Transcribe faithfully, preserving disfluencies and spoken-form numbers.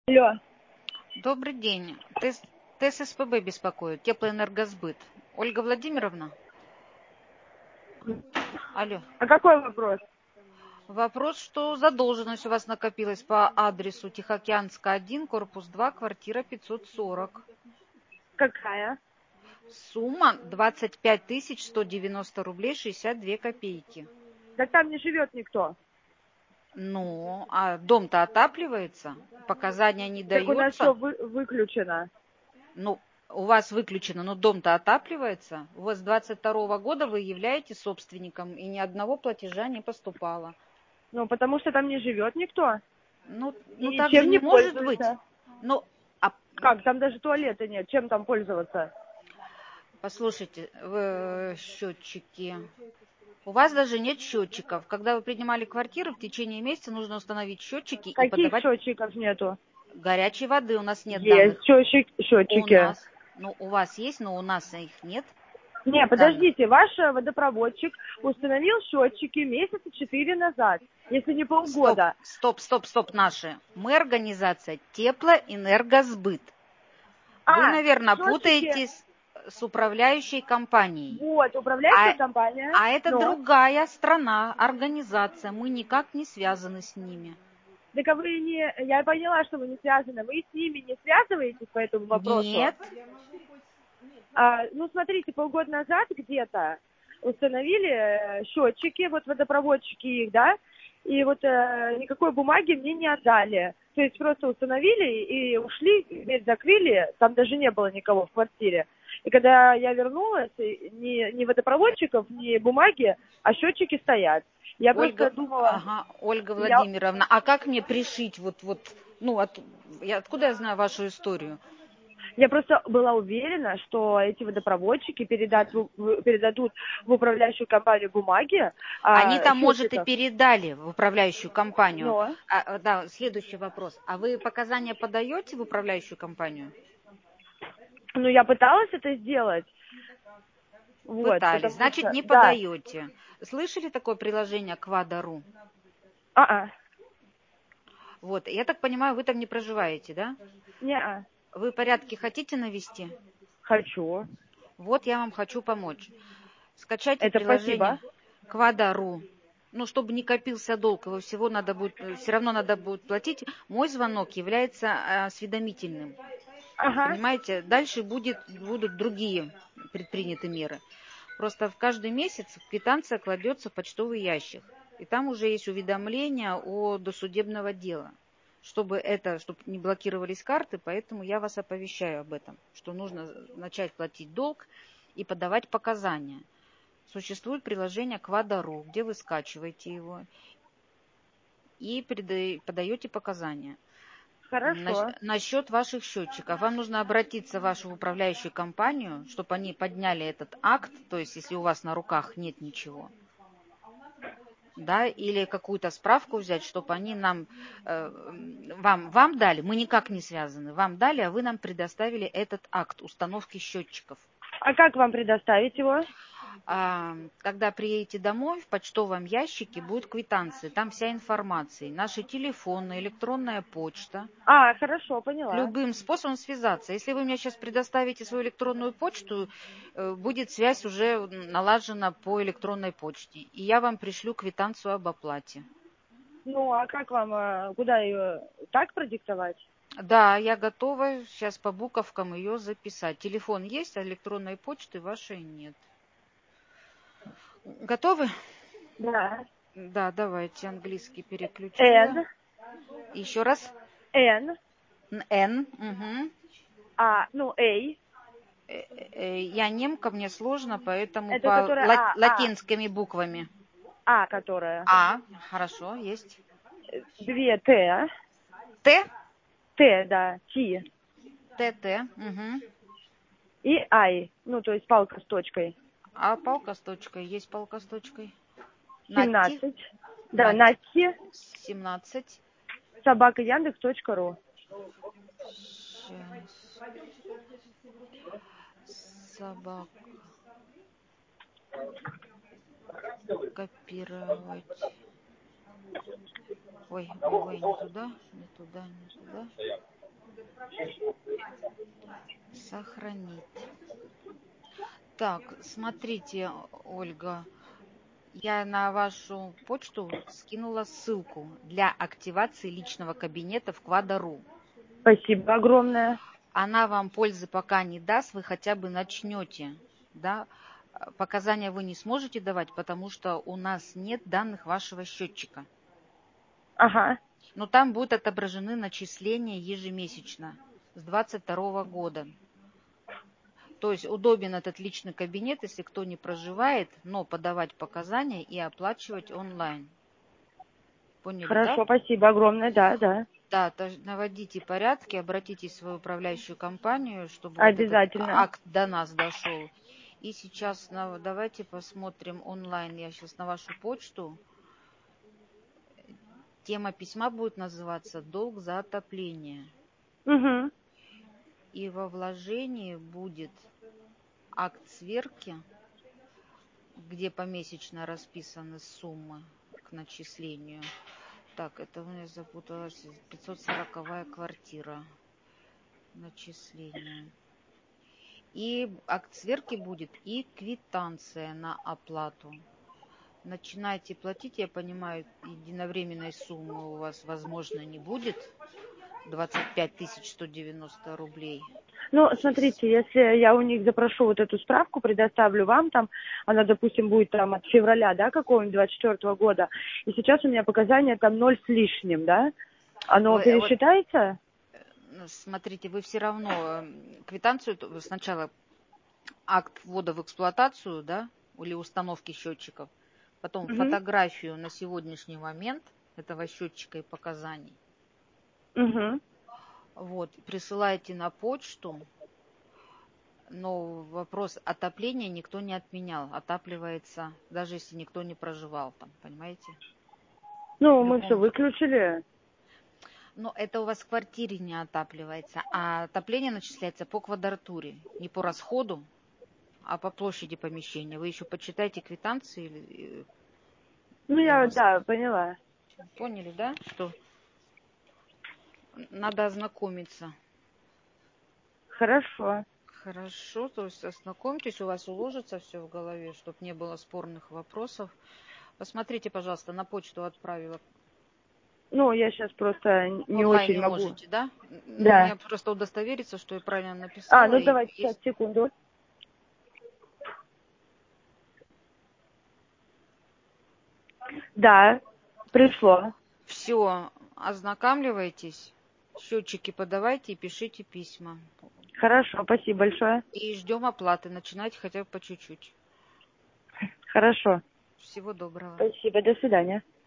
Алло. Добрый день. ТЭС, ТЭС-СПБ беспокоит, теплоэнергосбыт. Ольга Владимировна? Алло. А какой вопрос? Вопрос, что задолженность у вас накопилась по адресу Тихоокеанская, один, корпус два, квартира пятьсот сорок. Какая? Сумма двадцать пять тысяч сто девяносто рублей шестьдесят две копейки. Да там не живет никто. Ну, а дом-то отапливается? Показания не Так у нас все даются? вы, выключено. Ну, у вас выключено, но дом-то отапливается. У вас с двадцать второго года вы являетесь собственником, и ни одного платежа не поступало. Ну, потому что там не живет никто. Ну, ну И так же чем не не может быть. пользуется. Ну, а, Как? Там даже туалета нет. Чем там пользоваться? послушайте, вы, счетчики. У вас даже нет счетчиков. Когда вы принимали квартиру, в течение месяца нужно установить счетчики и Каких подавать счетчиков нету? горячей воды. У нас нет данных. Есть счетчик, У счетчики. нас. Ну, у вас есть, но у нас их нет. Не, Данных. подождите, ваш э, водопроводчик установил счетчики месяца четыре назад, если не Стоп, полгода. стоп, стоп, стоп, наши. Мы организация Теплоэнергосбыт. Вы, А, наверное, счетчики, путаетесь с управляющей компанией. вот, управляющая А, компания, а это но... другая страна, организация. Мы никак не связаны с ними. Так а вы не... Я поняла, что вы не связаны. Вы с ними не связываетесь по этому вопросу? Нет. А, ну, смотрите, полгода назад где-то установили э, счетчики, вот водопроводчики их, да, и вот э, никакой бумаги мне не отдали. То есть просто установили и ушли, дверь закрыли, там даже не было никого в квартире. И когда я вернулась, и ни, ни водопроводчиков, ни бумаги, а счетчики стоят. Я просто Ольга, думала, ага, Ольга я, Владимировна, а как мне пришить вот, вот, ну, от, я, откуда я знаю вашу историю? Я просто была уверена, что эти водопроводчики передат, в- передадут в управляющую компанию бумаги Они а, там, может, и счетчиков. передали в управляющую компанию. Но, А, да, следующий вопрос. А вы показания подаете в управляющую компанию? ну, я пыталась это сделать. Вот, Пытались. потому Значит, что, не да. подаете. Слышали такое приложение Квада.ру? А-а. Вот, я так понимаю, вы там не проживаете, да? Не-а. Вы порядки хотите навести? Хочу. Вот я вам хочу помочь. Скачайте Это спасибо. приложение Квада.ру. Ну, чтобы не копился долг, его всего надо будет, все равно надо будет платить. Мой звонок является э, осведомительным. Ага. Понимаете, дальше будет, будут другие предприняты меры. Просто в каждый месяц квитанция кладется в почтовый ящик. И там уже есть уведомления о досудебного дела. Чтобы это, чтобы не блокировались карты, поэтому я вас оповещаю об этом, что нужно начать платить долг и подавать показания. Существует приложение Квада.ру, где вы скачиваете его и подаете показания. Хорошо. Насчет ваших счетчиков. Вам нужно обратиться в вашу управляющую компанию, чтобы они подняли этот акт, то есть если у вас на руках нет ничего, да, или какую-то справку взять, чтобы они нам, э, вам, вам дали, мы никак не связаны, вам дали, а вы нам предоставили этот акт установки счетчиков. А как вам предоставить его? А, когда приедете домой, в почтовом ящике будет квитанция, там вся информация, наши телефоны, электронная почта. А, хорошо, поняла. Любым способом связаться. Если вы мне сейчас предоставите свою электронную почту, э, будет связь уже налажена по электронной почте. И я вам пришлю квитанцию об оплате. Ну, а как вам, э, куда ее так продиктовать? Да, я готова сейчас по буковкам ее записать. Телефон есть, а электронной почты вашей нет. Готовы? Да. Да, давайте. Английский переключила. Н, Еще раз. Н, Н. Угу. А, ну, Эй. Я немка, мне сложно, поэтому Это по которая ла- А, А, латинскими буквами. А, которая. А, хорошо, есть. Две Т. Т, Т, да, Т. Т, Т. Угу. И Ай. Ну, то есть палка с точкой. А палка с точкой, есть палка с точкой. Нати, семнадцать. Да, Нати, Нати. семнадцать. Собака Яндекс точка ру. Сейчас. Собака. Копировать. Ой, ой, ой, не туда, не туда, не туда. Сохранить. Так, смотрите, Ольга, я на вашу почту скинула ссылку для активации личного кабинета в Квадро. Спасибо огромное. Она вам пользы пока не даст, вы хотя бы начнете, да? Показания вы не сможете давать, потому что у нас нет данных вашего счетчика. Ага. Но там будут отображены начисления ежемесячно с двадцать второго года. То есть удобен этот личный кабинет, если кто не проживает, но подавать показания и оплачивать онлайн. Поняли, Хорошо, да? спасибо огромное, да, да. Да, то есть наводите порядки, обратитесь в свою управляющую компанию, чтобы вот этот Обязательно. акт до нас дошел. И сейчас на- давайте посмотрим онлайн. Я сейчас на вашу почту. Тема письма будет называться «Долг за отопление». Угу. И во вложении будет акт сверки, где помесячно расписаны суммы к начислению. Так, это у меня запуталась. пятьсот сороковая квартира. Начисление. И акт сверки будет и квитанция на оплату. Начинайте платить, я понимаю, единовременной суммы у вас, возможно, не будет. двадцать пять тысяч сто девяносто рублей. Ну, смотрите, если я у них запрошу вот эту справку, предоставлю вам там, она, допустим, будет там от февраля, да, какого-нибудь двадцать четвёртого года, и сейчас у меня показания там ноль с лишним, да? Оно Ой, вот, пересчитается? смотрите, вы все равно квитанцию сначала акт ввода в эксплуатацию, да, или установки счетчиков, потом Угу. фотографию на сегодняшний момент этого счетчика и показаний. Угу. Вот, присылаете на почту, но вопрос отопления никто не отменял. Отапливается, даже если никто не проживал там, понимаете? Ну, В мы все любом... выключили. Но это у вас в квартире не отапливается, а отопление начисляется по квадратуре, не по расходу, а по площади помещения. Вы еще почитайте квитанции. Или... Ну, Я я, вас... да, поняла. Поняли, да? Что надо ознакомиться. Хорошо. Хорошо, то есть ознакомьтесь, у вас уложится все в голове, чтобы не было спорных вопросов. Посмотрите, пожалуйста, на почту отправила. Ну, я сейчас просто не Онлайн очень не могу. можете, да? Ну, Да. мне просто удостовериться, что я правильно А, написала. ну И давайте сейчас, есть... секунду. Да, пришло. Все, ознакомливайтесь, счетчики подавайте и пишите письма. Хорошо, спасибо большое. И ждем оплаты. Начинайте хотя бы по чуть-чуть. Хорошо. Всего доброго. Спасибо, до свидания.